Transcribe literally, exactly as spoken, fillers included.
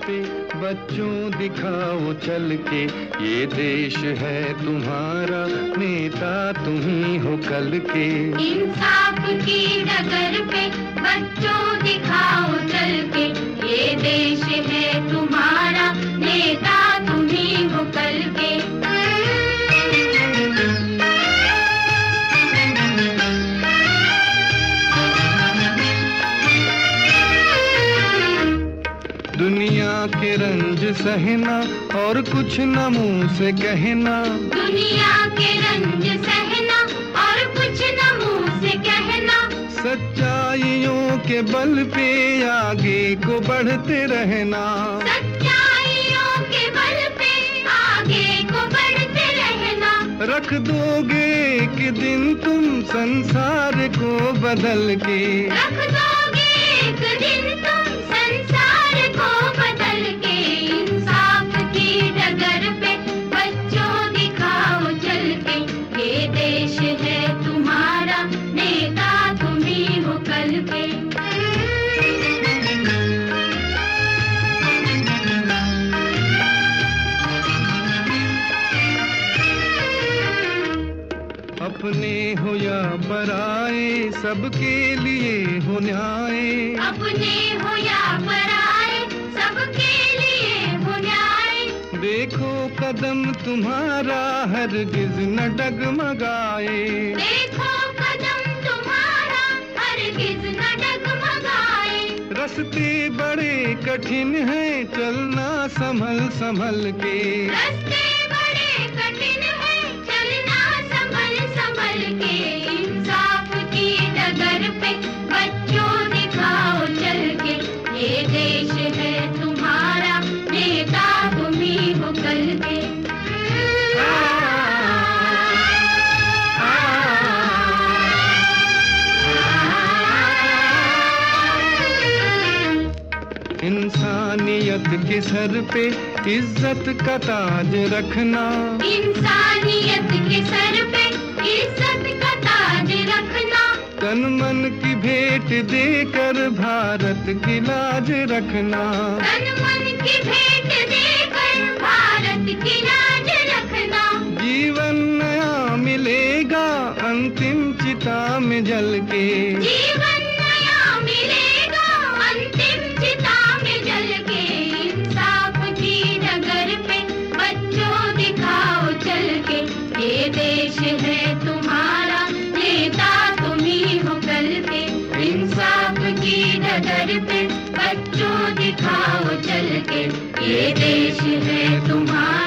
पे बच्चों दिखाओ चल के, ये देश है तुम्हारा, नेता तुम ही हो कल के। इंसाफ की डगर पे बच्चों दिखाओ चल के, ये देश है तुम्हारा, नेता तुम ही हो कल के। दुनिया के रंज सहना और कुछ न मुंह से कहना, दुनिया के रंज सहना और कुछ न मुंह से कहना, सच्चाइयों के बल पे आगे को बढ़ते रहना, सच्चाइयों के बल पे आगे को बढ़ते रहना। रख दोगे एक दिन तुम संसार को बदल के, रख दोगे एक दिन तुम संसार को बदल के। इंसाफ की डगर पे बच्चों दिखाओ चल के, ये देश है तुम्हारा, नेता तुम ही हो कल के। अपने हो या पराए सबके लिए हो न्याय, अपने हो या पराए सबके लिए हो न्याय। देखो कदम तुम्हारा हरगिज न डगमगाए, देखो कदम तुम्हारा हरगिज न डगमगाए। रास्ते बड़े कठिन हैं चलना संभल संभल के, रास्ते बड़े कठिन हैं चलना संभल संभल के। इंसाफ की डगर पे बच्चों दिखाओ चल के, ये देश है तुम्हारा, नेता तुम ही हो कल के। इंसानियत के सर पे इज्जत का ताज रखना, इंसानियत के सर पे इज्जत का ताज रखना। तन मन की भेंट देकर भारत की लाज रखना, तन मन की भेंट देकर भारत की लाज रखना। जीवन नया मिलेगा अंतिम चिता में जल के, जीवन नया मिलेगा अंतिम चिता में जल के। इंसाफ की डगर पे बच्चों दिखाओ चल के, ये देश है तुम्हारा, नेता तुम ही हो कल के। इंसाफ की डगर पे बच्चों दिखाओ चल के, ये देश है तुम्हारा।